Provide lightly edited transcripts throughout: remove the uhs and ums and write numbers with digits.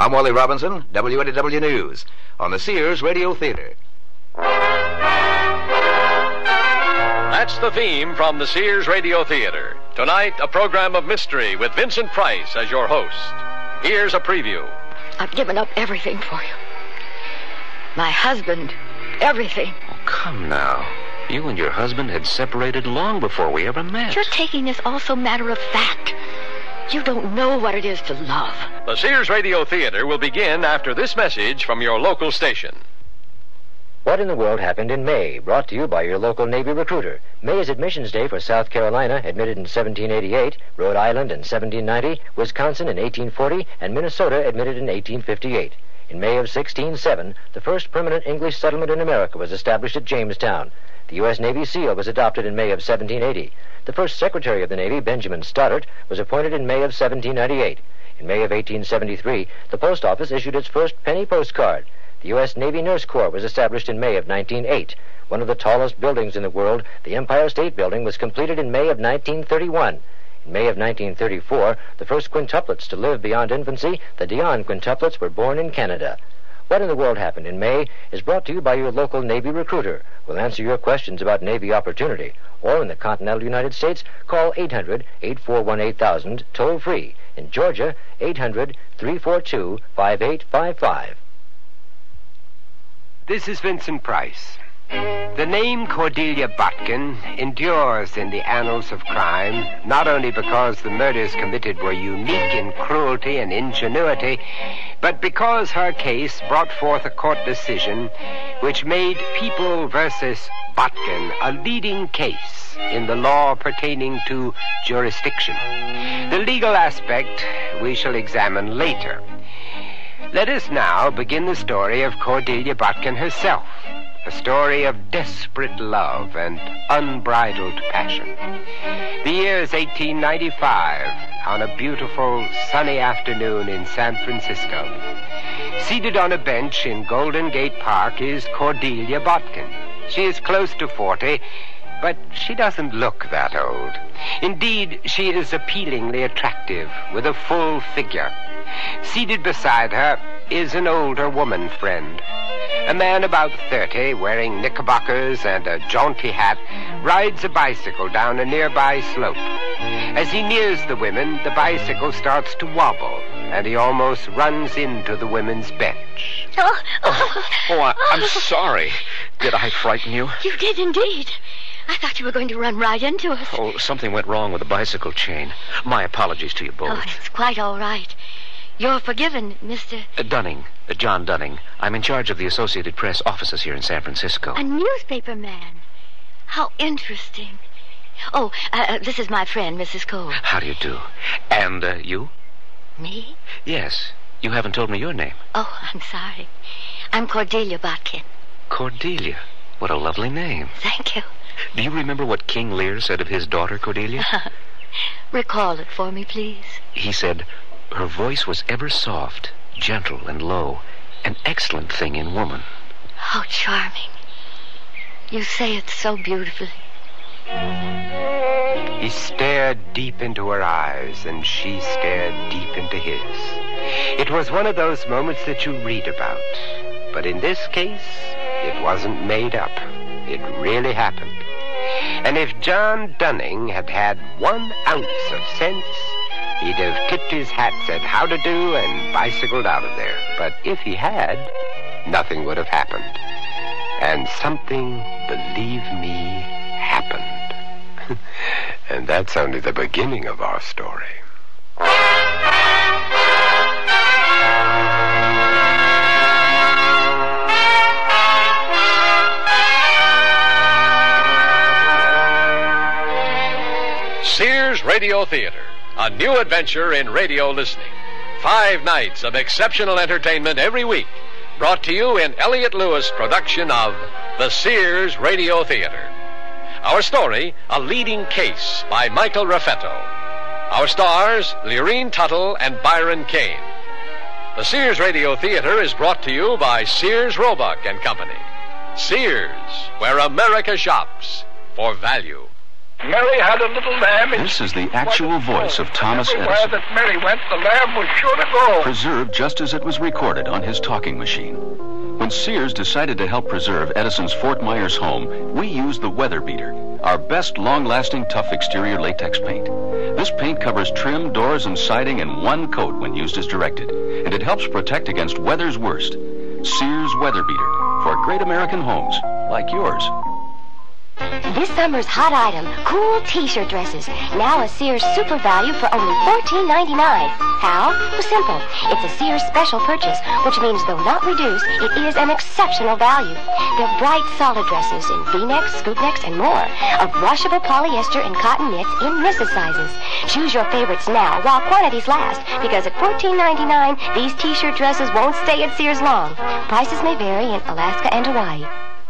I'm Wally Robinson, WNW News, on the Sears Radio Theater. That's the theme from the Sears Radio Theater. Tonight, a program of mystery with Vincent Price as your host. Here's a preview. I've given up everything for you. My husband, everything. Oh, come now. You and your husband had separated long before we ever met. You're taking this all so matter of fact. You don't know what it is to love. The Sears Radio Theater will begin after this message from your local station. What in the World happened in May, brought to you by your local Navy recruiter. May is admissions day for South Carolina, admitted in 1788, Rhode Island in 1790, Wisconsin in 1840, and Minnesota admitted in 1858. In May of 1607, the first permanent English settlement in America was established at Jamestown. The U.S. Navy SEAL was adopted in May of 1780. The first Secretary of the Navy, Benjamin Stoddert, was appointed in May of 1798. In May of 1873, the Post Office issued its first penny postcard. The U.S. Navy Nurse Corps was established in May of 1908. One of the tallest buildings in the world, the Empire State Building, was completed in May of 1931. In May of 1934, the first quintuplets to live beyond infancy, the Dion quintuplets, were born in Canada. What in the World happened in May is brought to you by your local Navy recruiter. We'll answer your questions about Navy opportunity. Or in the continental United States, call 800-841-8000, toll free. In Georgia, 800-342-5855. This is Vincent Price. The name Cordelia Botkin endures in the annals of crime, not only because the murders committed were unique in cruelty and ingenuity, but because her case brought forth a court decision which made People versus Botkin a leading case in the law pertaining to jurisdiction. The legal aspect we shall examine later. Let us now begin the story of Cordelia Botkin herself. A story of desperate love and unbridled passion. The year is 1895, on a beautiful, sunny afternoon in San Francisco. Seated on a bench in Golden Gate Park is Cordelia Botkin. She is close to 40, but she doesn't look that old. Indeed, she is appealingly attractive, with a full figure. Seated beside her is an older woman friend. A man about 30, wearing knickerbockers and a jaunty hat, rides a bicycle down a nearby slope. As he nears the women, the bicycle starts to wobble, and he almost runs into the women's bench. I'm sorry. Did I frighten you? You did indeed. I thought you were going to run right into us. Oh, something went wrong with the bicycle chain. My apologies to you both. Oh, it's quite all right. You're forgiven, Mr. Dunning. John Dunning. I'm in charge of the Associated Press offices here in San Francisco. A newspaper man. How interesting. Oh, this is my friend, Mrs. Cole. How do you do? And, you? Me? Yes. You haven't told me your name. Oh, I'm sorry. I'm Cordelia Botkin. Cordelia. What a lovely name. Thank you. Do you remember what King Lear said of his daughter, Cordelia? Recall it for me, please. He said, her voice was ever soft, gentle and low, an excellent thing in woman. How charming. You say it so beautifully. He stared deep into her eyes, and she stared deep into his. It was one of those moments that you read about. But in this case, it wasn't made up. It really happened. And if John Dunning had had 1 ounce of sense, he'd have tipped his hat, said how to do, and bicycled out of there. But if he had, nothing would have happened. And something, believe me, happened. And that's only the beginning of our story. Sears Radio Theater, a new adventure in radio listening. 5 nights of exceptional entertainment every week, brought to you in Elliott Lewis production of the Sears Radio Theater. Our story, A Leading Case by Michael Raffetto. Our stars, Lurene Tuttle and Byron Kane. The Sears Radio Theater is brought to you by Sears Roebuck and Company. Sears, where America shops for value. Mary had a little lamb. This is the actual voice of Thomas Everywhere Edison, that Mary went, the lamb was sure to go. preserved just as it was recorded on his talking machine. When Sears decided to help preserve Edison's Fort Myers home, we used the Weather Beater, our best long-lasting tough exterior latex paint. This paint covers trim, doors, and siding in one coat when used as directed, and it helps protect against weather's worst. Sears Weather Beater, for great American homes like yours. This summer's hot item, cool t-shirt dresses. Now a Sears super value for only $14.99. How? Well, simple. It's a Sears special purchase, which means though not reduced, it is an exceptional value. They're bright, solid dresses in V-necks, scoop necks, and more. Of washable polyester and cotton knits in Mrs. sizes. Choose your favorites now while quantities last, because at $14.99, these t-shirt dresses won't stay at Sears long. Prices may vary in Alaska and Hawaii.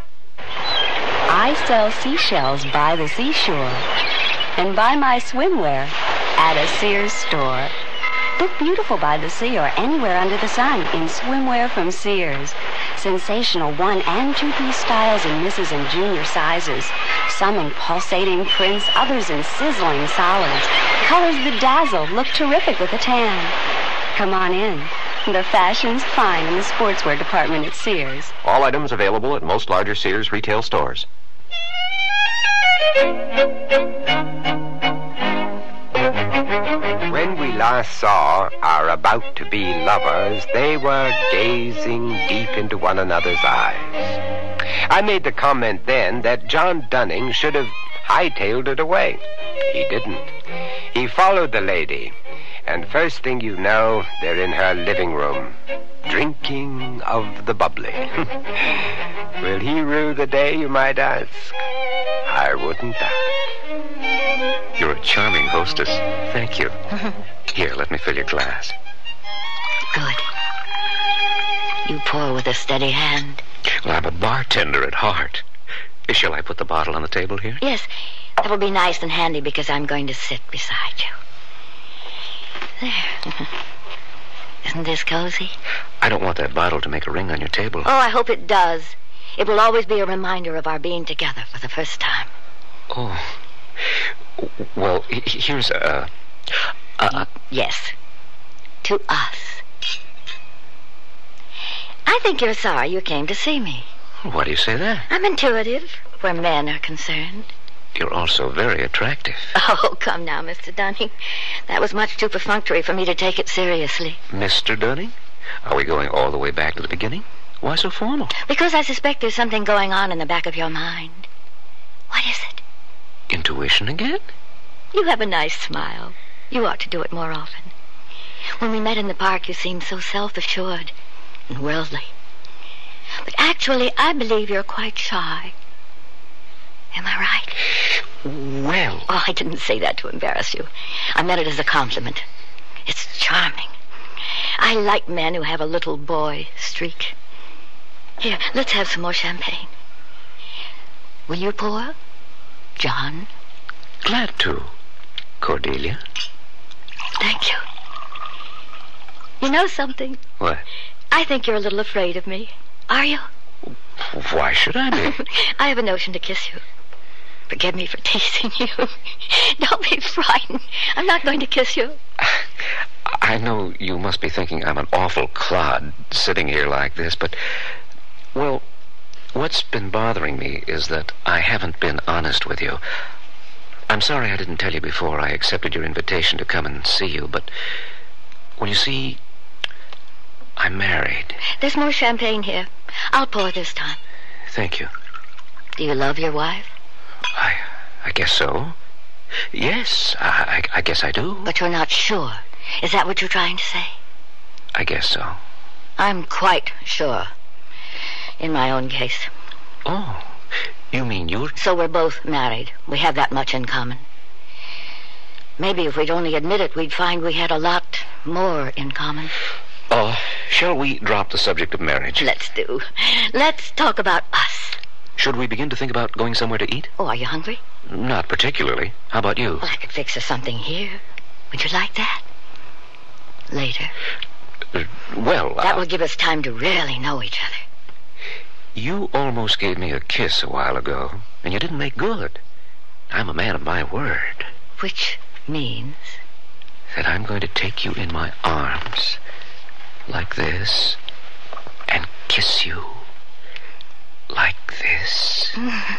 I sell seashells by the seashore and buy my swimwear at a Sears store. Look beautiful by the sea or anywhere under the sun in swimwear from Sears. Sensational 1- and 2-piece styles in Mrs. and Junior sizes. Some in pulsating prints, others in sizzling solids. Colors that dazzle, look terrific with a tan. Come on in. The fashion's fine in the sportswear department at Sears. All items available at most larger Sears retail stores. When we last saw our about-to-be lovers, they were gazing deep into one another's eyes. I made the comment then that John Dunning should have hightailed it away. He didn't. He followed the lady, and first thing you know, they're in her living room, drinking of the bubbly. Will he rue the day, you might ask? I wouldn't doubt it. You're a charming hostess. Thank you. Here, let me fill your glass. Good. You pour with a steady hand. Well, I'm a bartender at heart. Shall I put the bottle on the table here? Yes, that will be nice and handy because I'm going to sit beside you. There. Isn't this cozy? I don't want that bottle to make a ring on your table. Oh, I hope it does. It will always be a reminder of our being together for the first time. Oh. Well, here's a... Yes. To us. I think you're sorry you came to see me. Why do you say that? I'm intuitive where men are concerned. You're also very attractive. Oh, come now, Mr. Dunning. That was much too perfunctory for me to take it seriously. Mr. Dunning? Are we going all the way back to the beginning? Why so formal? Because I suspect there's something going on in the back of your mind. What is it? Intuition again? You have a nice smile. You ought to do it more often. When we met in the park, you seemed so self-assured and worldly. But actually, I believe you're quite shy. Am I right? Well... Oh, I didn't say that to embarrass you. I meant it as a compliment. It's charming. I like men who have a little boy streak. Here, let's have some more champagne. Will you pour, John? Glad to, Cordelia. Thank you. You know something? What? I think you're a little afraid of me. Are you? Why should I be? I have a notion to kiss you. Forgive me for teasing you. Don't be frightened. I'm not going to kiss you. I know you must be thinking I'm an awful clod sitting here like this, but... Well, what's been bothering me is that I haven't been honest with you. I'm sorry I didn't tell you before I accepted your invitation to come and see you, but... Well, you see, I'm married. There's more champagne here. I'll pour this time. Thank you. Do you love your wife? I guess so. Yes, I guess I do. But you're not sure. Is that what you're trying to say? I guess so. I'm quite sure. In my own case. Oh, you mean you're... So we're both married. We have that much in common. Maybe if we'd only admit it, we'd find we had a lot more in common. Shall we drop the subject of marriage? Let's do. Let's talk about us. Should we begin to think about going somewhere to eat? Oh, are you hungry? Not particularly. How about you? Well, I could fix us something here. Would you like that? Later. That will give us time to really know each other. You almost gave me a kiss a while ago, and you didn't make good. I'm a man of my word. Which means? That I'm going to take you in my arms, like this, and kiss you, like this.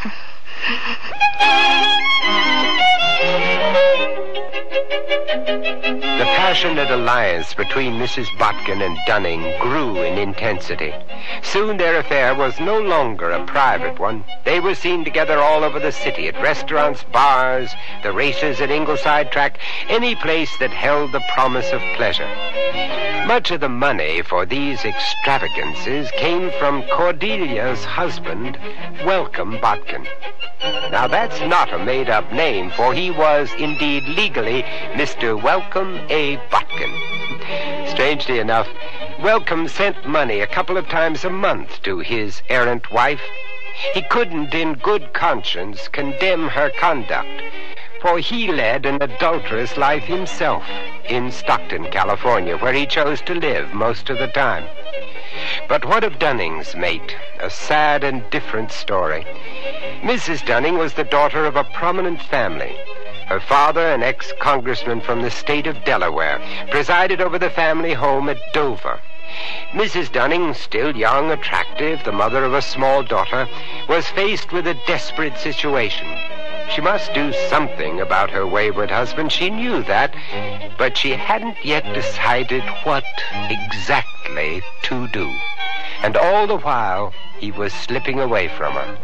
The passionate alliance between Mrs. Botkin and Dunning grew in intensity. Soon their affair was no longer a private one. They were seen together all over the city, at restaurants, bars, the races at Ingleside Track, any place that held the promise of pleasure. Much of the money for these extravagances came from Cordelia's husband, Welcome Botkin. Now, that's not a made-up name, for he was indeed legally Mr. Welcome A. Botkin. Strangely enough, Welcome sent money a couple of times a month to his errant wife. He couldn't in good conscience condemn her conduct, for he led an adulterous life himself in Stockton, California, where he chose to live most of the time. But what of Dunning's mate? A sad and different story. Mrs. Dunning was the daughter of a prominent family. Her father, an ex-congressman from the state of Delaware, presided over the family home at Dover. Mrs. Dunning, still young, attractive, the mother of a small daughter, was faced with a desperate situation. She must do something about her wayward husband. She knew that, but she hadn't yet decided what exactly to do. And all the while, he was slipping away from her.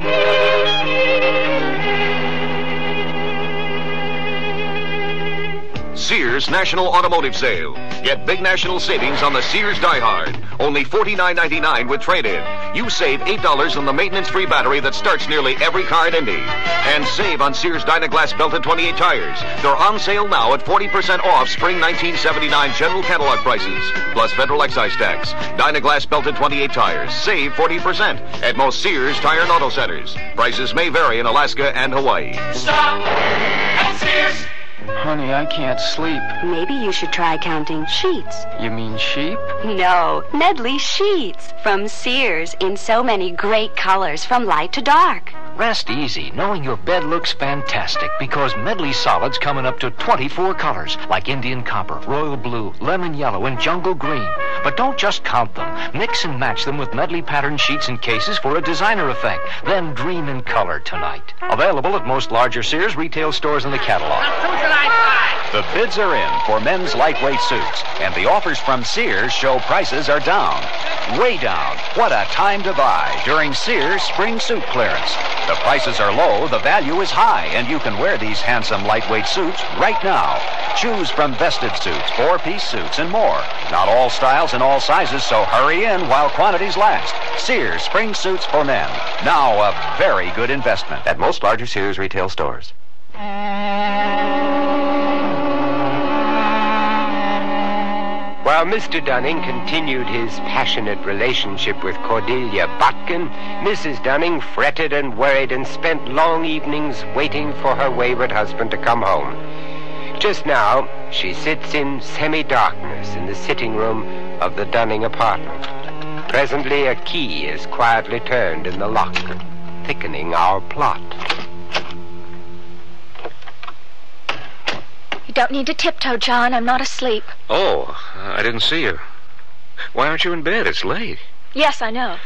Sears National Automotive Sale. Get big national savings on the Sears Die Hard. Only $49.99 with trade-in. You save $8 on the maintenance-free battery that starts nearly every car in Indy. And save on Sears Dynaglass belted 28 tires. They're on sale now at 40% off spring 1979 general catalog prices, plus federal excise tax. Dynaglass belted 28 tires. Save 40% at most Sears Tire and Auto Centers. Prices may vary in Alaska and Hawaii. Stop at Sears. Honey, I can't sleep. Maybe you should try counting sheets. You mean sheep? No, Medley sheets from Sears in so many great colors from light to dark. Rest easy, knowing your bed looks fantastic, because Medley solids come in up to 24 colors, like Indian copper, royal blue, lemon yellow, and jungle green. But don't just count them. Mix and match them with Medley pattern sheets and cases for a designer effect. Then dream in color tonight. Available at most larger Sears retail stores in the catalog. The bids are in for men's lightweight suits, and the offers from Sears show prices are down. Way down. What a time to buy during Sears spring suit clearance. The prices are low, the value is high, and you can wear these handsome lightweight suits right now. Choose from vested suits, four-piece suits, and more. Not all styles and all sizes, so hurry in while quantities last. Sears spring suits for men. Now a very good investment At most larger Sears retail stores. While Mr. Dunning continued his passionate relationship with Cordelia Botkin, Mrs. Dunning fretted and worried and spent long evenings waiting for her wayward husband to come home. Just now, she sits in semi-darkness in the sitting room of the Dunning apartment. Presently, a key is quietly turned in the lock, thickening our plot. You don't need to tiptoe, John. I'm not asleep. Oh, I didn't see you. Why aren't you in bed? It's late. Yes, I know.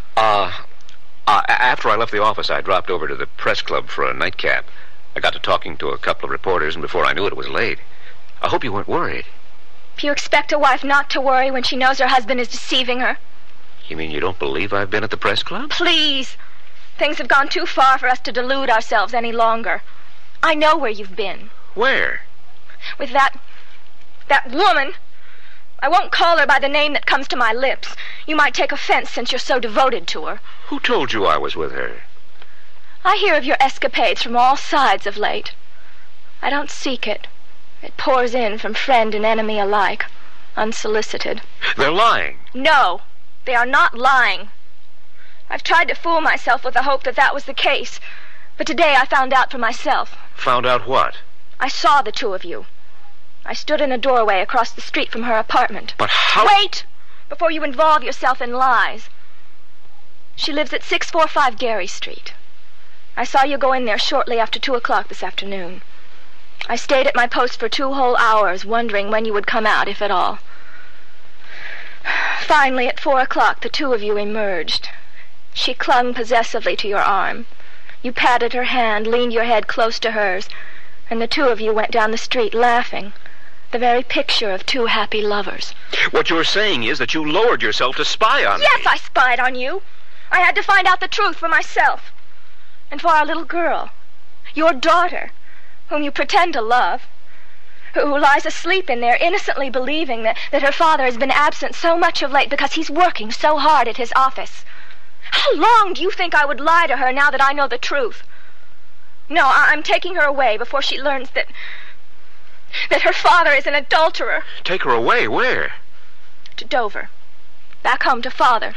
After I left the office, I dropped over to the press club for a nightcap. I got to talking to a couple of reporters, and before I knew it, it was late. I hope you weren't worried. Do you expect a wife not to worry when she knows her husband is deceiving her? You mean you don't believe I've been at the press club? Please. Things have gone too far for us to delude ourselves any longer. I know where you've been. Where? With that woman. I won't call her by the name that comes to my lips. You might take offense since you're so devoted to her. Who told you I was with her? I hear of your escapades from all sides of late. I don't seek it. It pours in from friend and enemy alike, unsolicited. They're lying. No, they are not lying. I've tried to fool myself with the hope that that was the case, but today I found out for myself. Found out what? I saw the two of you. I stood in a doorway across the street from her apartment. But how... Wait! Before you involve yourself in lies. She lives at 645 Gary Street. I saw you go in there shortly after 2 o'clock this afternoon. I stayed at my post for 2 whole hours, wondering when you would come out, if at all. Finally, at 4 o'clock, the two of you emerged. She clung possessively to your arm. You patted her hand, leaned your head close to hers, and the two of you went down the street laughing. The very picture of two happy lovers. What you're saying is that you lowered yourself to spy on me. Yes, I spied on you. I had to find out the truth for myself. And for our little girl, your daughter, whom you pretend to love, who lies asleep in there innocently believing that her father has been absent so much of late because he's working so hard at his office. How long do you think I would lie to her now that I know the truth? No, I'm taking her away before she learns that her father is an adulterer. Take her away? Where? To Dover. Back home to Father.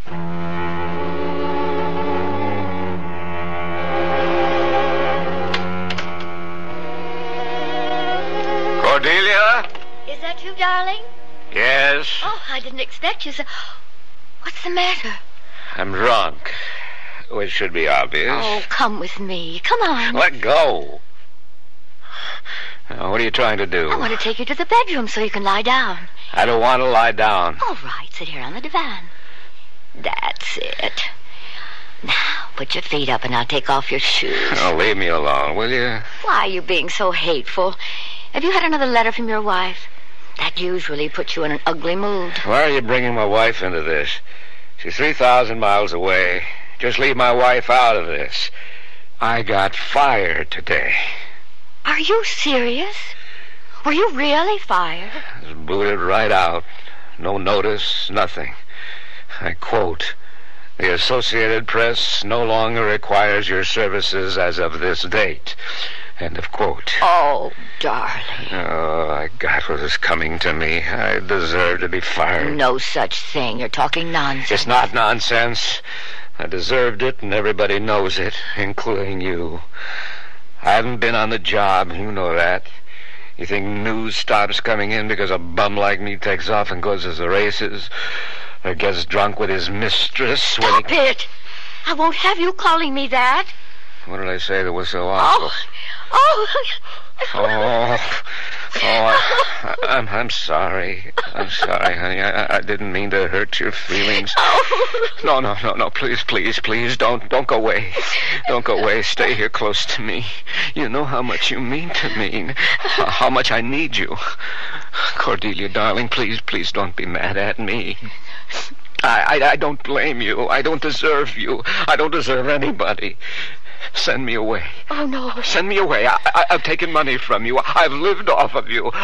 Cordelia? Is that you, darling? Yes. Oh, I didn't expect you, sir. What's the matter? I'm drunk, which should be obvious. Oh, come with me. Come on. Let go. Now, what are you trying to do? I want to take you to the bedroom so you can lie down. I don't want to lie down. All right, sit here on the divan. That's it. Now, put your feet up and I'll take off your shoes. Oh, leave me alone, will you? Why are you being so hateful? Have you had another letter from your wife? That usually puts you in an ugly mood. Why are you bringing my wife into this? She's 3,000 miles away. Just leave my wife out of this. I got fired today. Are you serious? Were you really fired? I was booted right out. No notice, nothing. I quote, "The Associated Press no longer requires your services as of this date." End of quote. Oh, darling. Oh, I got what was coming to me. I deserve to be fired. No such thing. You're talking nonsense. It's not nonsense. I deserved it, and everybody knows it, including you. I haven't been on the job. You know that. You think news stops coming in because a bum like me takes off and goes to the races? Or gets drunk with his mistress? Stop it! I won't have you calling me that. What did I say that was so awful? I'm sorry. I'm sorry, honey. I didn't mean to hurt your feelings. No. Please, don't go away. Don't go away. Stay here close to me. You know how much you mean to me. How much I need you. Cordelia, darling, please don't be mad at me. I don't blame you. I don't deserve you. I don't deserve anybody. Send me away. Oh, no. Send me away. I've taken money from you. I've lived off of you.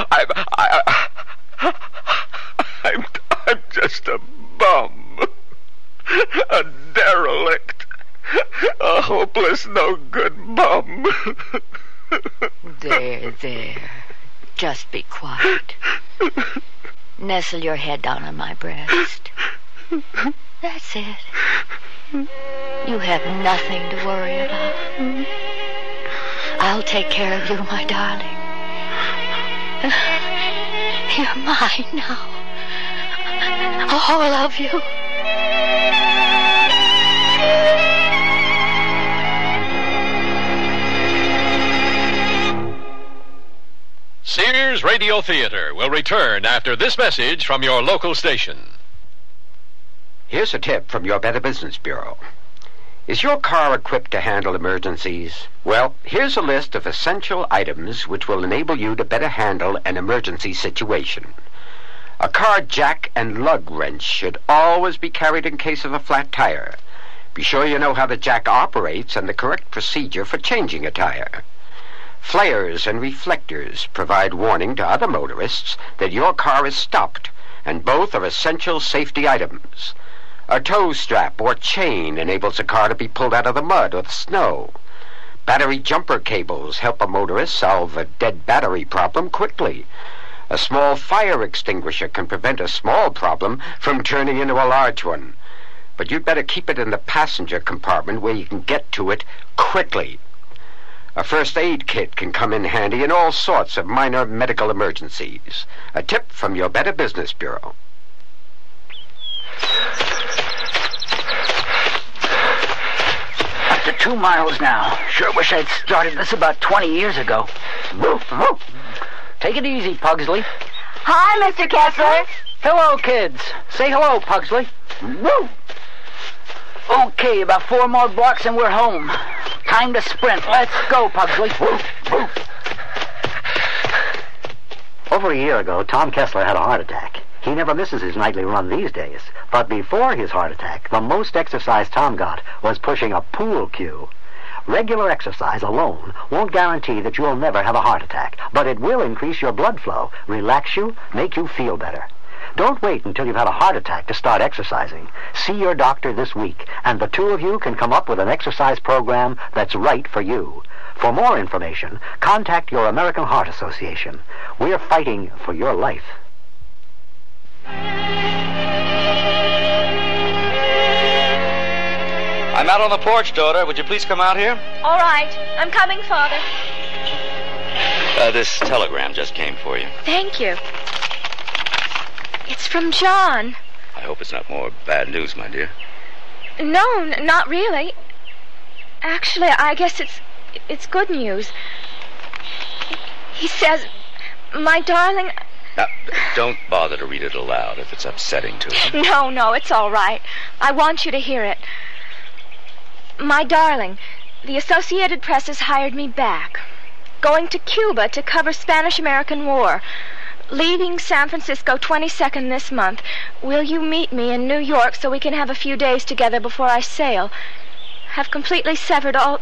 I'm just a bum. A derelict. A hopeless, no good bum. There. Just be quiet. Nestle your head down on my breast. That's it. You have nothing to worry about. I'll take care of you, my darling. You're mine now. All of you. Sears Radio Theater will return after this message from your local station. Here's a tip from your Better Business Bureau. Is your car equipped to handle emergencies? Well, here's a list of essential items which will enable you to better handle an emergency situation. A car jack and lug wrench should always be carried in case of a flat tire. Be sure you know how the jack operates and the correct procedure for changing a tire. Flares and reflectors provide warning to other motorists that your car is stopped, and both are essential safety items. A tow strap or chain enables a car to be pulled out of the mud or the snow. Battery jumper cables help a motorist solve a dead battery problem quickly. A small fire extinguisher can prevent a small problem from turning into a large one. But you'd better keep it in the passenger compartment where you can get to it quickly. A first aid kit can come in handy in all sorts of minor medical emergencies. A tip from your Better Business Bureau. Up to 2 miles now. Sure wish I'd started this about 20 years ago. Take it easy, Pugsley. Hi, Mr. Kessler. Hello, kids. Say hello, Pugsley. Okay, about 4 more blocks and we're home. Time to sprint. Let's go, Pugsley. Over a year ago, Tom Kessler had a heart attack. He never misses his nightly run these days. But before his heart attack, the most exercise Tom got was pushing a pool cue. Regular exercise alone won't guarantee that you'll never have a heart attack, but it will increase your blood flow, relax you, make you feel better. Don't wait until you've had a heart attack to start exercising. See your doctor this week, and the two of you can come up with an exercise program that's right for you. For more information, contact your American Heart Association. We're fighting for your life. I'm out on the porch, daughter. Would you please come out here? All right. I'm coming, Father. This telegram just came for you. Thank you. It's from John. I hope it's not more bad news, my dear. No, not really. Actually, I guess it's good news. He says, "My darling..." Now, don't bother to read it aloud if it's upsetting to you. No, it's all right. I want you to hear it. "My darling, the Associated Press has hired me back. Going to Cuba to cover Spanish-American War. Leaving San Francisco 22nd this month. Will you meet me in New York so we can have a few days together before I sail? Have completely severed all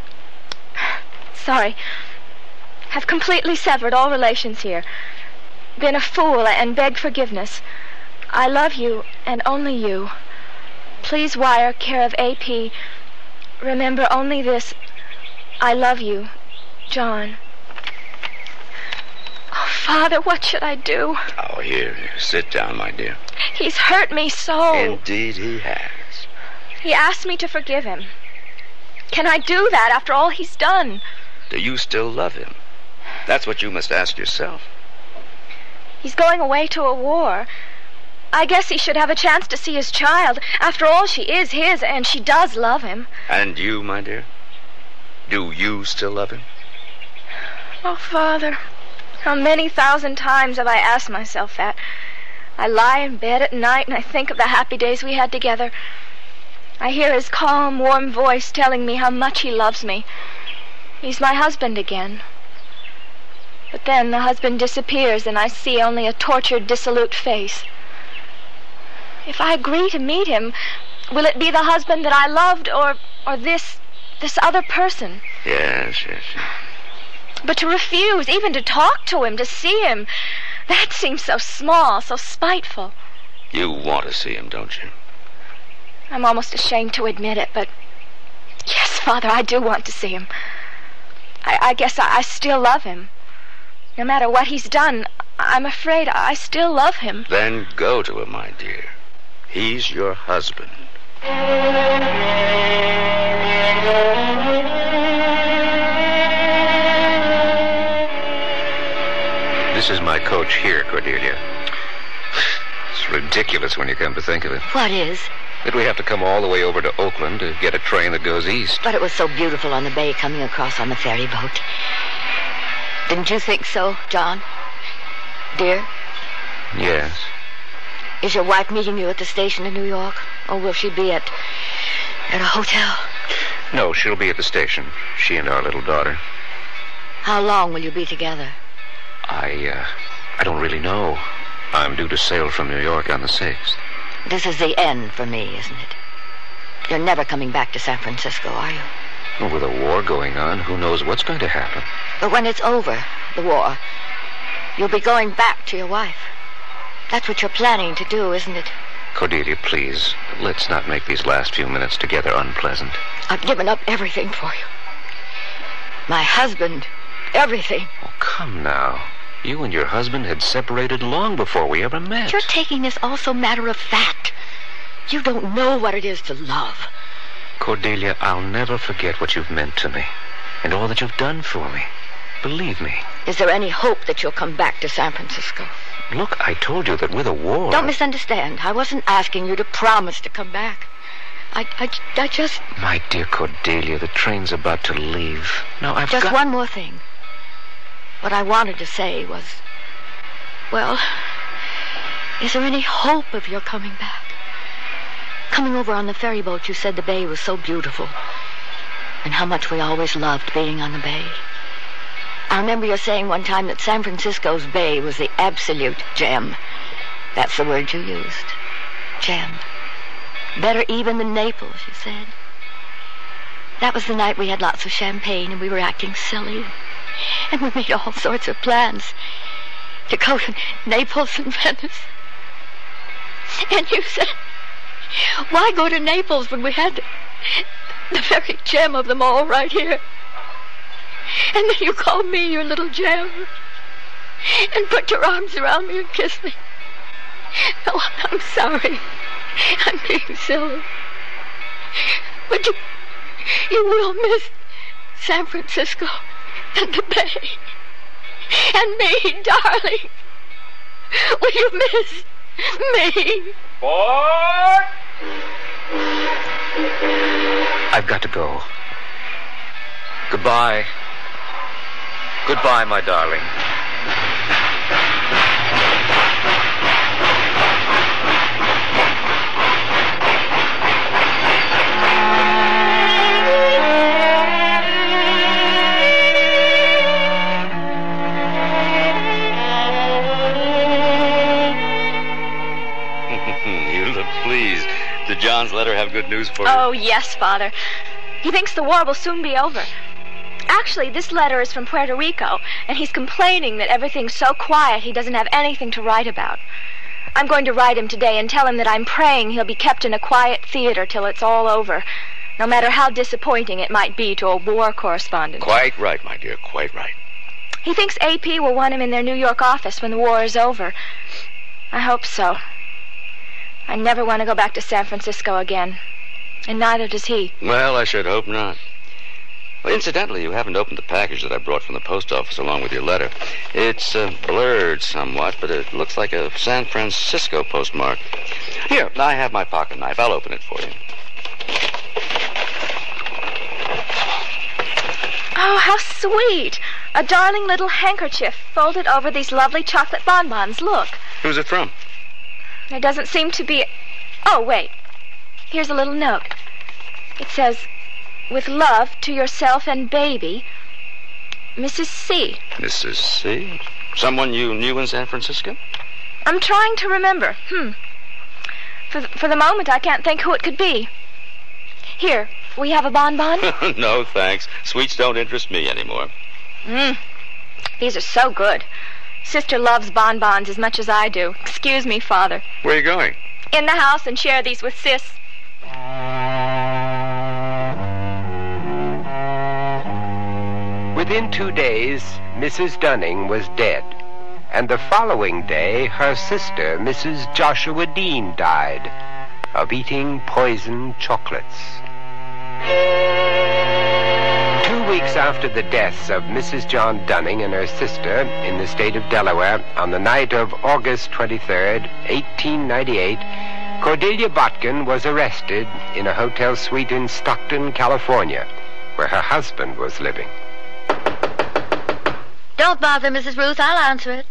relations here. Been a fool and beg forgiveness. I love you and only you. Please wire care of AP. Remember only this. I love you, John." Oh, Father, what should I do? Oh, here. Sit down, my dear. He's hurt me so. Indeed he has. He asked me to forgive him. Can I do that after all he's done? Do you still love him? That's what you must ask yourself. He's going away to a war. I guess he should have a chance to see his child. After all, she is his, and she does love him. And you, my dear? Do you still love him? Oh, Father, how many thousand times have I asked myself that? I lie in bed at night and I think of the happy days we had together. I hear his calm, warm voice telling me how much he loves me. He's my husband again. But then the husband disappears and I see only a tortured, dissolute face. If I agree to meet him, will it be the husband that I loved or this other person? Yes. But to refuse, even to talk to him, to see him, that seems so small, so spiteful. You want to see him, don't you? I'm almost ashamed to admit it, but yes, Father, I do want to see him. I guess I still love him. No matter what he's done, I'm afraid I still love him. Then go to him, my dear. He's your husband. This is my coach here, Cordelia. It's ridiculous when you come to think of it. What is? That we have to come all the way over to Oakland to get a train that goes east. But it was so beautiful on the bay coming across on the ferry boat. Didn't you think so, John? Dear? Yes. Is your wife meeting you at the station in New York? Or will she be at a hotel? No, she'll be at the station. She and our little daughter. How long will you be together? I don't really know. I'm due to sail from New York on the 6th. This is the end for me, isn't it? You're never coming back to San Francisco, are you? Well, with a war going on, who knows what's going to happen? But when it's over, the war, you'll be going back to your wife. That's what you're planning to do, isn't it? Cordelia, please, let's not make these last few minutes together unpleasant. I've given up everything for you. My husband, everything. Oh, come now. You and your husband had separated long before we ever met. You're taking this all so matter of fact. You don't know what it is to love. Cordelia, I'll never forget what you've meant to me and all that you've done for me. Believe me. Is there any hope that you'll come back to San Francisco? Look, I told you that with a war... Don't misunderstand. I wasn't asking you to promise to come back. I just... My dear Cordelia, the train's about to leave. Now, I've Just got... one more thing. What I wanted to say was... Well, is there any hope of your coming back? Coming over on the ferry boat, you said the bay was so beautiful. And how much we always loved being on the bay. I remember you saying one time that San Francisco's bay was the absolute gem. That's the word you used. Gem. Better even than Naples, you said. That was the night we had lots of champagne and we were acting silly. And we made all sorts of plans to go to Naples and Venice. And you said, why go to Naples when we had the very gem of them all right here? And then you called me your little gem and put your arms around me and kissed me. Oh, I'm sorry. I'm being silly. But you will miss San Francisco and the bay. And me, darling. Will you miss me? Boy! I've got to go. Goodbye. Goodbye, my darling. Did John's letter have good news for you? Oh, yes, Father. He thinks the war will soon be over. Actually, this letter is from Puerto Rico, and he's complaining that everything's so quiet he doesn't have anything to write about. I'm going to write him today and tell him that I'm praying he'll be kept in a quiet theater till it's all over, no matter how disappointing it might be to a war correspondent. Quite right, my dear, quite right. He thinks AP will want him in their New York office when the war is over. I hope so. I never want to go back to San Francisco again. And neither does he. Well, I should hope not. Well, incidentally, you haven't opened the package that I brought from the post office along with your letter. It's blurred somewhat, but it looks like a San Francisco postmark. Here, I have my pocket knife. I'll open it for you. Oh, how sweet. A darling little handkerchief folded over these lovely chocolate bonbons. Look. Who's it from? There doesn't seem to be... Oh, wait. Here's a little note. It says, with love to yourself and baby, Mrs. C. Mrs. C? Someone you knew in San Francisco? I'm trying to remember. For the moment, I can't think who it could be. Here, we have a bonbon? No, thanks. Sweets don't interest me anymore. These are so good. Sister loves bonbons as much as I do. Excuse me, Father. Where are you going? In the house and share these with Sis. Within 2 days, Mrs. Dunning was dead. And the following day, her sister, Mrs. Joshua Dean, died of eating poisoned chocolates. 2 weeks after the deaths of Mrs. John Dunning and her sister in the state of Delaware, on the night of August 23rd, 1898, Cordelia Botkin was arrested in a hotel suite in Stockton, California, where her husband was living. Don't bother, Mrs. Ruth. I'll answer it.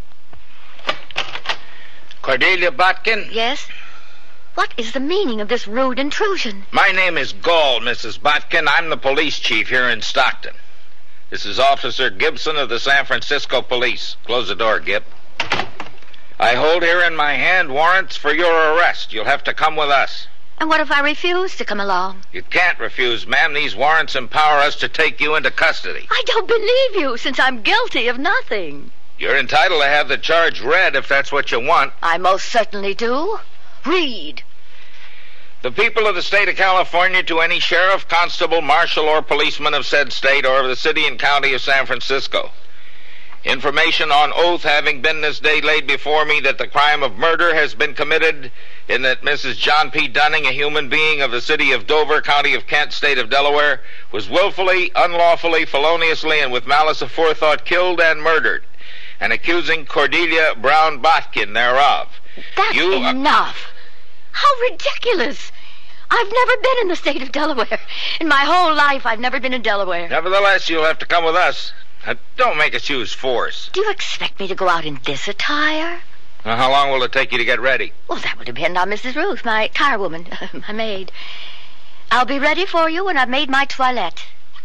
Cordelia Botkin? Yes? What is the meaning of this rude intrusion? My name is Gall, Mrs. Botkin. I'm the police chief here in Stockton. This is Officer Gibson of the San Francisco Police. Close the door, Gib. I hold here in my hand warrants for your arrest. You'll have to come with us. And what if I refuse to come along? You can't refuse, ma'am. These warrants empower us to take you into custody. I don't believe you, since I'm guilty of nothing. You're entitled to have the charge read if that's what you want. I most certainly do. Read. The people of the state of California to any sheriff, constable, marshal, or policeman of said state or of the city and county of San Francisco. Information on oath having been this day laid before me that the crime of murder has been committed in that Mrs. John P. Dunning, a human being of the city of Dover, county of Kent, state of Delaware, was willfully, unlawfully, feloniously, and with malice aforethought killed and murdered, and accusing Cordelia Brown Botkin thereof. That's enough. How ridiculous. I've never been in the state of Delaware. In my whole life, I've never been in Delaware. Nevertheless, you'll have to come with us. Don't make us use force. Do you expect me to go out in this attire? Now, how long will it take you to get ready? Well, that will depend on Mrs. Ruth, my tire woman, my maid. I'll be ready for you when I've made my toilette.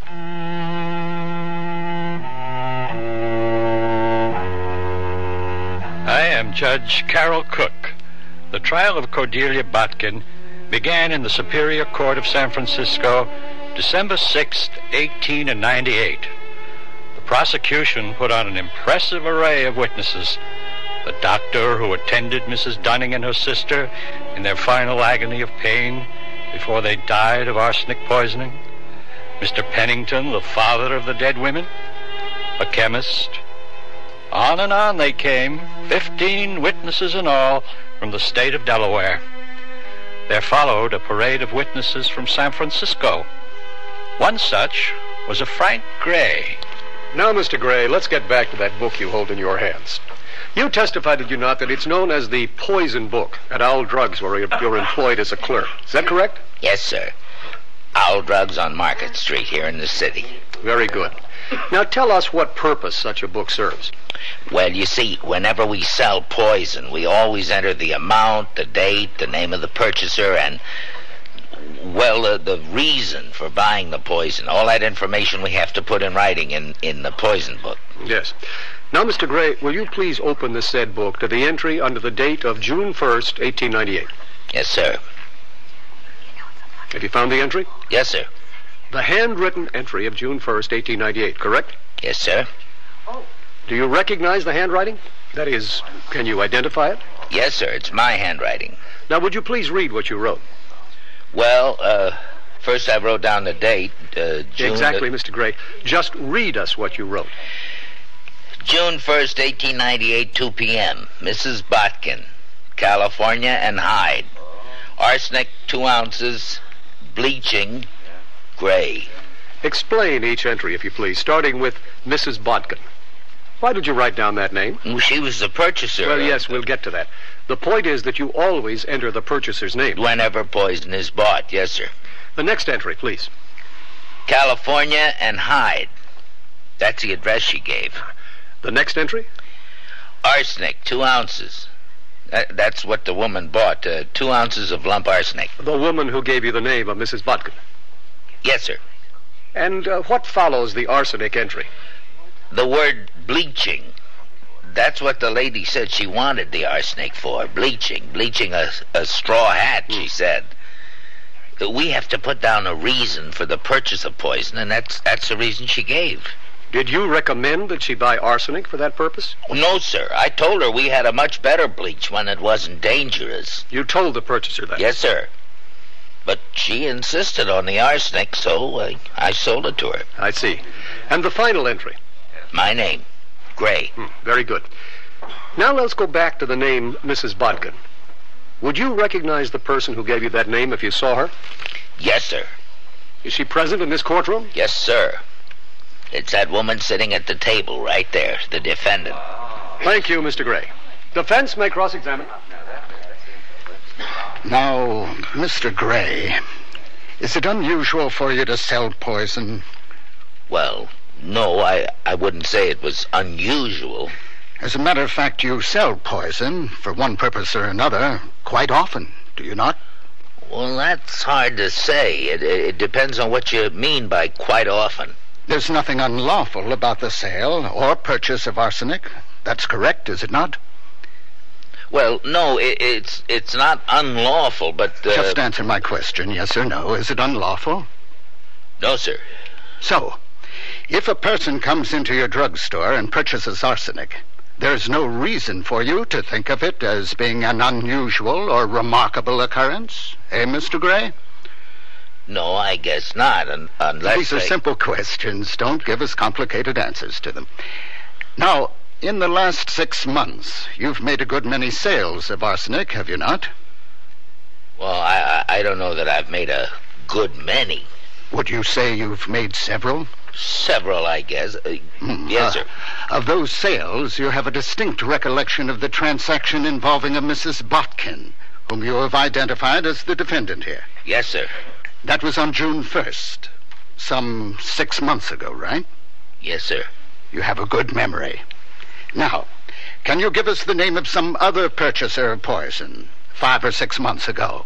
I am Judge Carol Cook. The trial of Cordelia Botkin began in the Superior Court of San Francisco December 6th, 1898. The prosecution put on an impressive array of witnesses. The doctor who attended Mrs. Dunning and her sister in their final agony of pain before they died of arsenic poisoning. Mr. Pennington, the father of the dead women. A chemist. On and on they came, 15 witnesses in all from the state of Delaware. There followed a parade of witnesses from San Francisco. One such was a Frank Gray. Now, Mr. Gray, let's get back to that book you hold in your hands. You testified, did you not, that it's known as the Poison Book at Owl Drugs, where you're employed as a clerk. Is that correct? Yes, sir. Owl Drugs on Market Street here in the city. Very good. Now tell us what purpose such a book serves. Well, you see, whenever we sell poison, we always enter the amount, the date, the name of the purchaser, and, well, the reason for buying the poison. All that information we have to put in writing in the poison book. Yes. Now, Mr. Gray, will you please open the said book to the entry under the date of June 1st, 1898? Yes, sir. Have you found the entry? Yes, sir. The handwritten entry of June 1st, 1898, correct? Yes, sir. Do you recognize the handwriting? That is, can you identify it? Yes, sir. It's my handwriting. Now, would you please read what you wrote? Well, first I wrote down the date, June... Exactly, Mr. Gray. Just read us what you wrote. June 1st, 1898, 2 p.m. Mrs. Botkin, California and Hyde. Arsenic, 2 ounces. Bleaching, gray. Explain each entry, if you please, starting with Mrs. Botkin. Why did you write down that name? She was the purchaser. Well, yes, we'll get to that. The point is that you always enter the purchaser's name. Whenever poison is bought, yes, sir. The next entry, please. California and Hyde. That's the address she gave. The next entry? Arsenic, 2 ounces. That's what the woman bought, 2 ounces of lump arsenic. The woman who gave you the name of Mrs. Botkin? Yes, sir. And what follows the arsenic entry? The word bleaching. That's what the lady said she wanted the arsenic for, bleaching. Bleaching a straw hat, she said. We have to put down a reason for the purchase of poison, and that's the reason she gave. Did you recommend that she buy arsenic for that purpose? No, sir. I told her we had a much better bleach when it wasn't dangerous. You told the purchaser that? Yes, sir. But she insisted on the arsenic, so I sold it to her. I see. And the final entry? My name, Gray. Very good. Now let's go back to the name Mrs. Botkin. Would you recognize the person who gave you that name if you saw her? Yes, sir. Is she present in this courtroom? Yes, sir. It's that woman sitting at the table right there, the defendant. Thank you, Mr. Gray. Defense may cross-examine. Now, Mr. Gray, is it unusual for you to sell poison? Well, no, I wouldn't say it was unusual. As a matter of fact, you sell poison, for one purpose or another, quite often, do you not? Well, that's hard to say. It depends on what you mean by quite often. There's nothing unlawful about the sale or purchase of arsenic. That's correct, is it not? Well, no, it's not unlawful, but... Just answer my question, yes or no. Is it unlawful? No, sir. So, if a person comes into your drugstore and purchases arsenic, there's no reason for you to think of it as being an unusual or remarkable occurrence, eh, Mr. Gray? No, I guess not, unless These are simple questions. Don't give us complicated answers to them. Now, in the last 6 months, you've made a good many sales of arsenic, have you not? Well, I don't know that I've made a good many. Would you say you've made several? Several, I guess. Yes, sir. Of those sales, you have a distinct recollection of the transaction involving a Mrs. Botkin, whom you have identified as the defendant here. Yes, sir. That was on June 1st, some 6 months ago, right? Yes, sir. You have a good memory. Now, can you give us the name of some other purchaser of poison 5 or 6 months ago?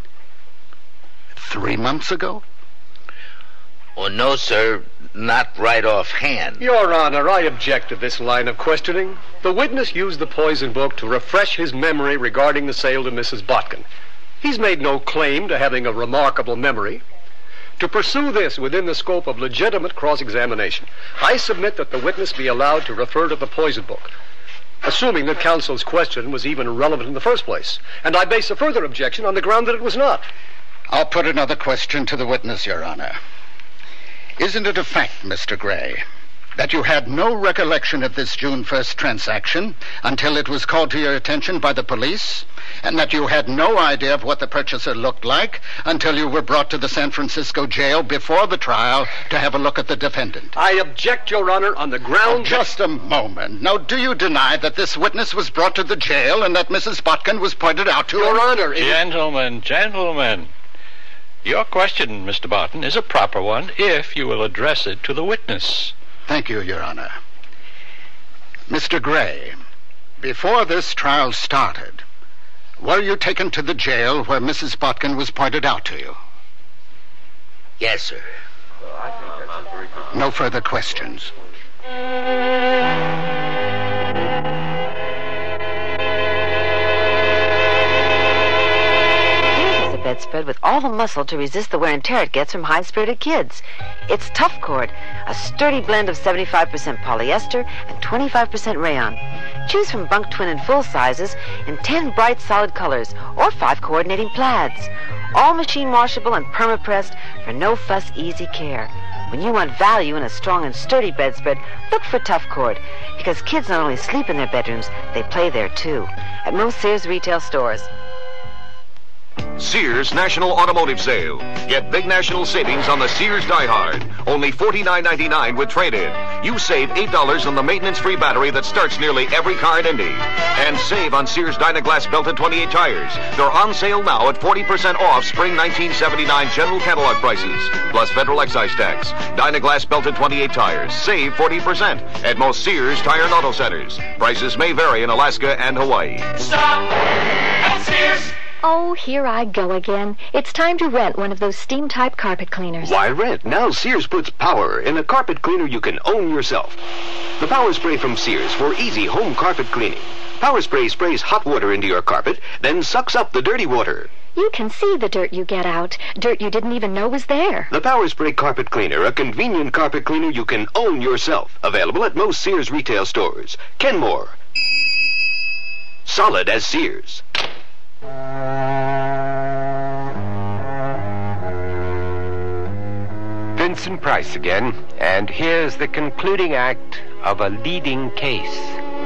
3 months ago? Oh, no, sir. Not right offhand. Your Honor, I object to this line of questioning. The witness used the poison book to refresh his memory regarding the sale to Mrs. Botkin. He's made no claim to having a remarkable memory. To pursue this within the scope of legitimate cross-examination, I submit that the witness be allowed to refer to the poison book, assuming that counsel's question was even relevant in the first place. And I base a further objection on the ground that it was not. I'll put another question to the witness, Your Honor. Isn't it a fact, Mr. Gray, that you had no recollection of this June 1st transaction until it was called to your attention by the police, and that you had no idea of what the purchaser looked like until you were brought to the San Francisco jail before the trial to have a look at the defendant? I object, Your Honor, on the ground... Just a moment. Now, do you deny that this witness was brought to the jail and that Mrs. Botkin was pointed out to Your him? Honor... Gentlemen. Your question, Mr. Barton, is a proper one if you will address it to the witness. Thank you, Your Honor. Mr. Gray, before this trial started, were you taken to the jail where Mrs. Botkin was pointed out to you? Yes, sir. No further questions. Bedspread with all the muscle to resist the wear and tear it gets from high-spirited kids. It's Tough Cord, a sturdy blend of 75% polyester and 25% rayon. Choose from bunk, twin, and full sizes in 10 bright, solid colors or 5 coordinating plaids. All machine washable and perma-pressed for no-fuss, easy care. When you want value in a strong and sturdy bedspread, look for Tough Cord, because kids not only sleep in their bedrooms, they play there too. At most Sears retail stores. Sears National Automotive Sale. Get big national savings on the Sears Die Hard. Only $49.99 with trade-in. You save $8 on the maintenance-free battery that starts nearly every car in Indy. And save on Sears Dynaglass belted 28 tires. They're on sale now at 40% off spring 1979 general catalog prices, plus federal excise tax. Dynaglass belted 28 tires. Save 40% at most Sears Tire and Auto Centers. Prices may vary in Alaska and Hawaii. Stop at Sears. Oh, here I go again. It's time to rent one of those steam-type carpet cleaners. Why rent? Now Sears puts power in a carpet cleaner you can own yourself. The Power Spray from Sears for easy home carpet cleaning. Power Spray sprays hot water into your carpet, then sucks up the dirty water. You can see the dirt you get out. Dirt you didn't even know was there. The Power Spray Carpet Cleaner, a convenient carpet cleaner you can own yourself. Available at most Sears retail stores. Kenmore. Solid as Sears. Vincent Price again, and here's the concluding act of a leading case.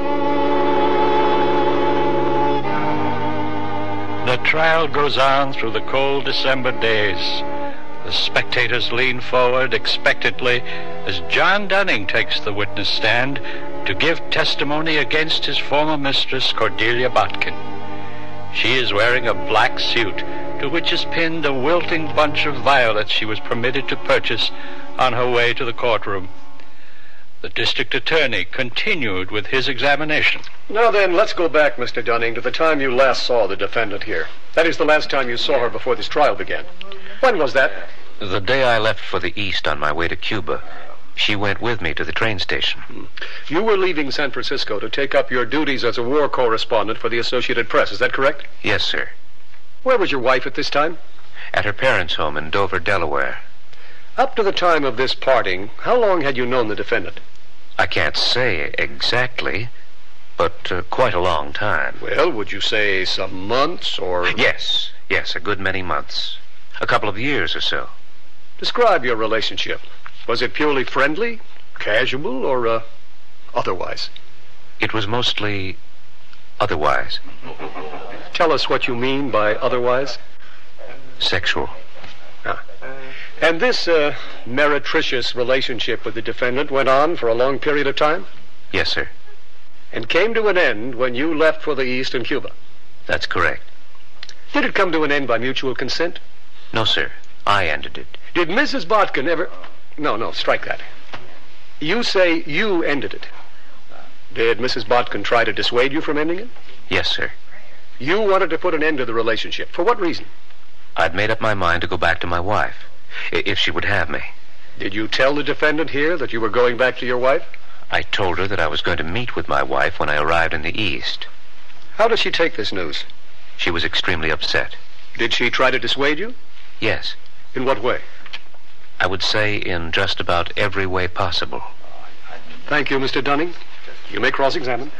The trial goes on through the cold December days. The spectators lean forward expectantly as John Dunning takes the witness stand to give testimony against his former mistress, Cordelia Botkin. She is wearing a black suit to which is pinned a wilting bunch of violets she was permitted to purchase on her way to the courtroom. The district attorney continued with his examination. Now then, let's go back, Mr. Dunning, to the time you last saw the defendant here. That is the last time you saw her before this trial began. When was that? The day I left for the East on my way to Cuba. She went with me to the train station. You were leaving San Francisco to take up your duties as a war correspondent for the Associated Press, is that correct? Yes, sir. Where was your wife at this time? At her parents' home in Dover, Delaware. Up to the time of this parting, how long had you known the defendant? I can't say exactly, but quite a long time. Well, would you say some months or... Yes, a good many months. A couple of years or so. Describe your relationship. Was it purely friendly, casual, or otherwise? It was mostly otherwise. Tell us what you mean by otherwise. Sexual. And this meretricious relationship with the defendant went on for a long period of time? Yes, sir. And came to an end when you left for the East and Cuba? That's correct. Did it come to an end by mutual consent? No, sir. I ended it. Did Mrs. Botkin ever... No, strike that. You say you ended it. Did Mrs. Botkin try to dissuade you from ending it? Yes, sir. You wanted to put an end to the relationship. For what reason? I'd made up my mind to go back to my wife, if she would have me. Did you tell the defendant here that you were going back to your wife? I told her that I was going to meet with my wife when I arrived in the East. How does she take this news? She was extremely upset. Did she try to dissuade you? Yes. In what way? I would say in just about every way possible. Thank you, Mr. Dunning. You may cross-examine.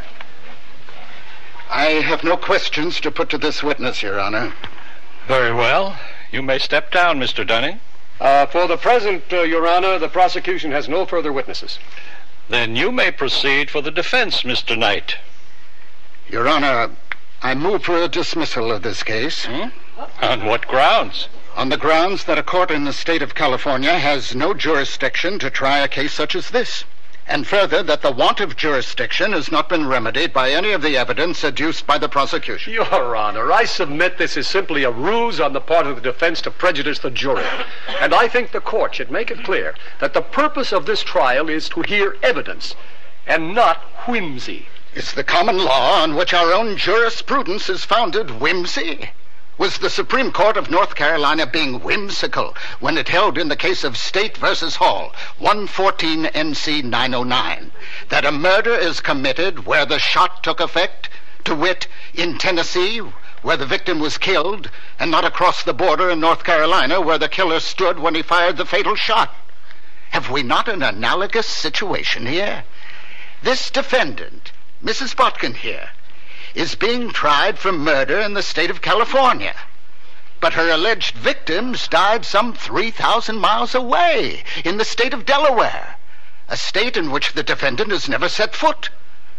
I have no questions to put to this witness, Your Honor. Very well. You may step down, Mr. Dunning. For the present, Your Honor, the prosecution has no further witnesses. Then you may proceed for the defense, Mr. Knight. Your Honor, I move for a dismissal of this case. On what grounds? On the grounds that a court in the state of California has no jurisdiction to try a case such as this. And further, that the want of jurisdiction has not been remedied by any of the evidence adduced by the prosecution. Your Honor, I submit this is simply a ruse on the part of the defense to prejudice the jury. And I think the court should make it clear that the purpose of this trial is to hear evidence and not whimsy. Is the common law on which our own jurisprudence is founded whimsy? Was the Supreme Court of North Carolina being whimsical when it held in the case of State versus Hall, 114 NC 909, that a murder is committed where the shot took effect, to wit, in Tennessee, where the victim was killed, and not across the border in North Carolina where the killer stood when he fired the fatal shot? Have we not an analogous situation here? This defendant, Mrs. Botkin here, is being tried for murder in the state of California. But her alleged victims died some 3,000 miles away in the state of Delaware, a state in which the defendant has never set foot.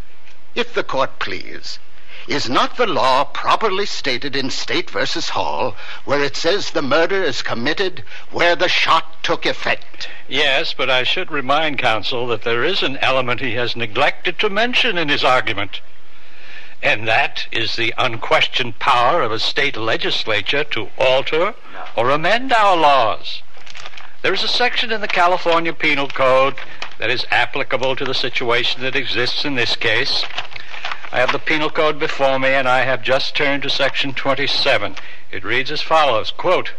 If the court please, is not the law properly stated in State versus Hall, where it says the murder is committed where the shot took effect? Yes, but I should remind counsel that there is an element he has neglected to mention in his argument. And that is the unquestioned power of a state legislature to alter or amend our laws. There is a section in the California Penal Code that is applicable to the situation that exists in this case. I have the Penal Code before me, and I have just turned to Section 27. It reads as follows, quote,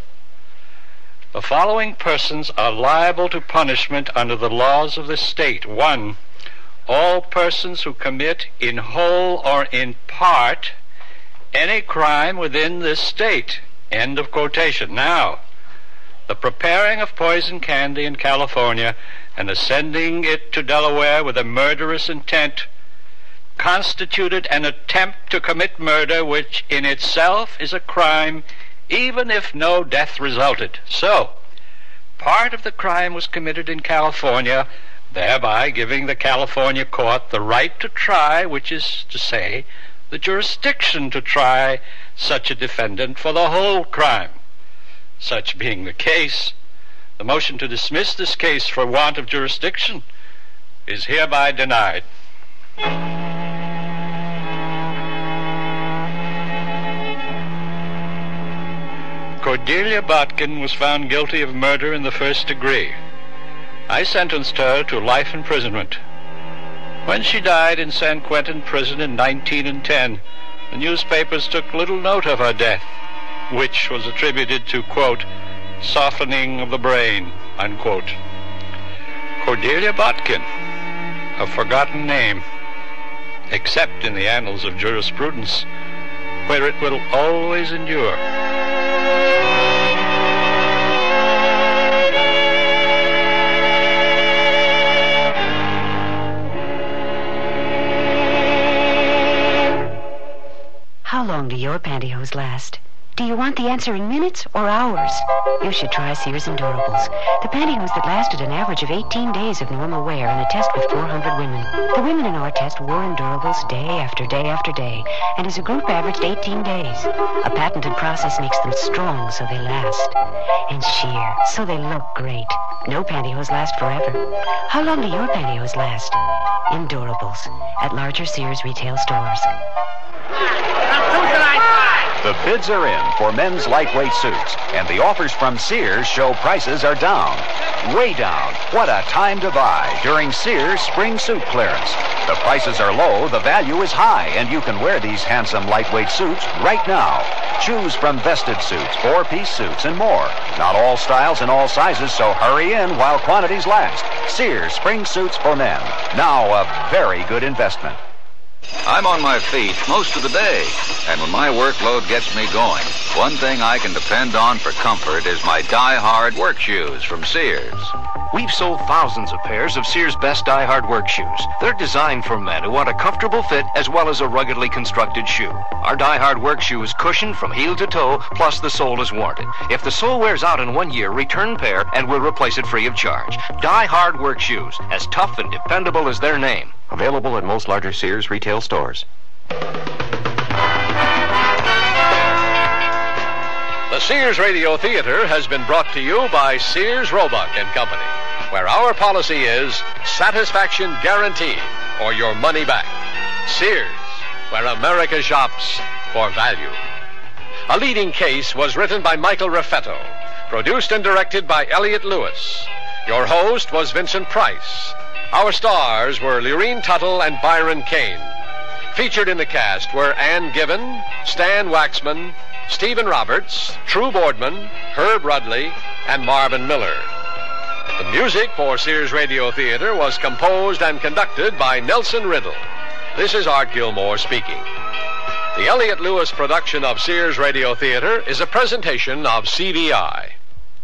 "The following persons are liable to punishment under the laws of the state. 1. All persons who commit in whole or in part any crime within this state." End of quotation. Now, the preparing of poison candy in California and the sending it to Delaware with a murderous intent constituted an attempt to commit murder, which in itself is a crime, even if no death resulted. So, part of the crime was committed in California, thereby giving the California court the right to try, which is to say, the jurisdiction to try such a defendant for the whole crime. Such being the case, the motion to dismiss this case for want of jurisdiction is hereby denied. Cordelia Botkin was found guilty of murder in the first degree. I sentenced her to life imprisonment. When she died in San Quentin prison in 1910, the newspapers took little note of her death, which was attributed to, quote, softening of the brain, unquote. Cordelia Botkin, a forgotten name, except in the annals of jurisprudence, where it will always endure. How long do your pantyhose last? Do you want the answer in minutes or hours? You should try Sears Endurables, the pantyhose that lasted an average of 18 days of normal wear in a test with 400 women. The women in our test wore Endurables day after day after day, and as a group averaged 18 days. A patented process makes them strong so they last, and sheer so they look great. No pantyhose last forever. How long do your pantyhose last? Endurables at larger Sears retail stores. Now, who shall I try? The bids are in for men's lightweight suits, and the offers from Sears show prices are down. Way down. What a time to buy during Sears spring suit clearance. The prices are low, the value is high, and you can wear these handsome lightweight suits right now. Choose from vested suits, four-piece suits, and more. Not all styles and all sizes, so hurry in while quantities last. Sears spring suits for men. Now a very good investment. I'm on my feet most of the day, and when my workload gets me going, one thing I can depend on for comfort is my Die-Hard work shoes from Sears. We've sold thousands of pairs of Sears' best Die-Hard work shoes. They're designed for men who want a comfortable fit as well as a ruggedly constructed shoe. Our Die-Hard work shoe is cushioned from heel to toe, plus the sole is warranted. If the sole wears out in 1 year, return pair and we'll replace it free of charge. Die-Hard work shoes, as tough and dependable as their name. Available at most larger Sears retail stores. The Sears Radio Theater has been brought to you by Sears Roebuck and Company, where our policy is satisfaction guaranteed or your money back. Sears, where America shops for value. A Leading Case was written by Michael Raffetto, produced and directed by Elliott Lewis. Your host was Vincent Price. Our stars were Lurene Tuttle and Byron Kane. Featured in the cast were Ann Given, Stan Waxman, Stephen Roberts, True Boardman, Herb Rudley, and Marvin Miller. The music for Sears Radio Theater was composed and conducted by Nelson Riddle. This is Art Gilmore speaking. The Elliott Lewis production of Sears Radio Theater is a presentation of CBI.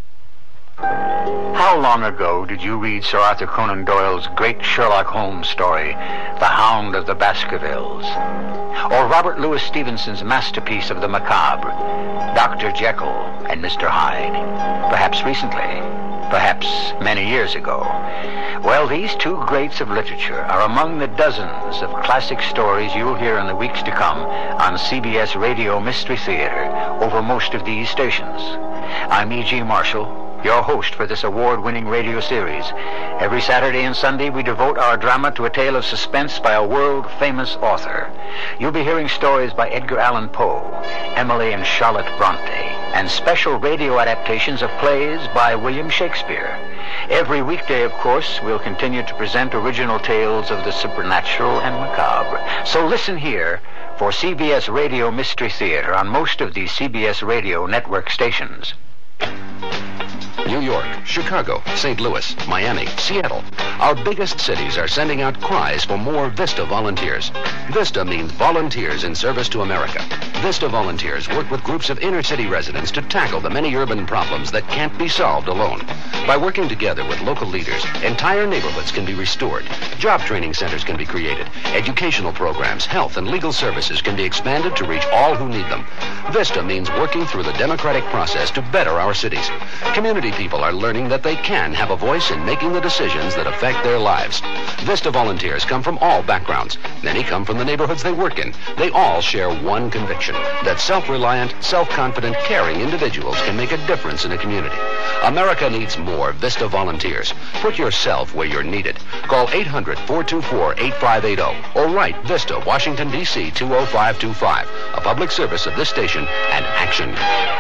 How long ago did you read Sir Arthur Conan Doyle's great Sherlock Holmes story, The Hound of the Baskervilles? Or Robert Louis Stevenson's masterpiece of the macabre, Dr. Jekyll and Mr. Hyde? Perhaps recently, perhaps many years ago. Well, these two greats of literature are among the dozens of classic stories you'll hear in the weeks to come on CBS Radio Mystery Theater over most of these stations. I'm E.G. Marshall, your host for this award-winning radio series. Every Saturday and Sunday, we devote our drama to a tale of suspense by a world-famous author. You'll be hearing stories by Edgar Allan Poe, Emily and Charlotte Bronte, and special radio adaptations of plays by William Shakespeare. Every weekday, of course, we'll continue to present original tales of the supernatural and macabre. So listen here for CBS Radio Mystery Theater on most of these CBS Radio network stations. New York, Chicago, St. Louis, Miami, Seattle. Our biggest cities are sending out cries for more VISTA volunteers. VISTA means Volunteers in Service to America. VISTA volunteers work with groups of inner-city residents to tackle the many urban problems that can't be solved alone. By working together with local leaders, entire neighborhoods can be restored. Job training centers can be created. Educational programs, health, and legal services can be expanded to reach all who need them. VISTA means working through the democratic process to better our cities. Community people are learning that they can have a voice in making the decisions that affect their lives. VISTA volunteers come from all backgrounds. Many come from the neighborhoods they work in. They all share one conviction, that self-reliant, self-confident, caring individuals can make a difference in a community. America needs more VISTA volunteers. Put yourself where you're needed. Call 800-424-8580 or write VISTA, Washington, D.C. 20525, a public service of this station and Action.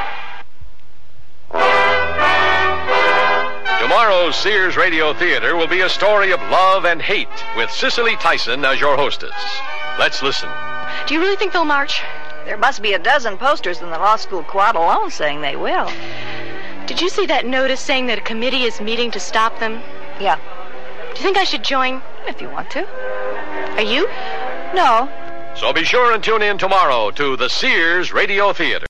Tomorrow's Sears Radio Theater will be a story of love and hate with Cicely Tyson as your hostess. Let's listen. Do you really think they'll march? There must be a dozen posters in the law school quad alone saying they will. Did you see that notice saying that a committee is meeting to stop them? Yeah. Do you think I should join? If you want to. Are you? No. So be sure and tune in tomorrow to the Sears Radio Theater.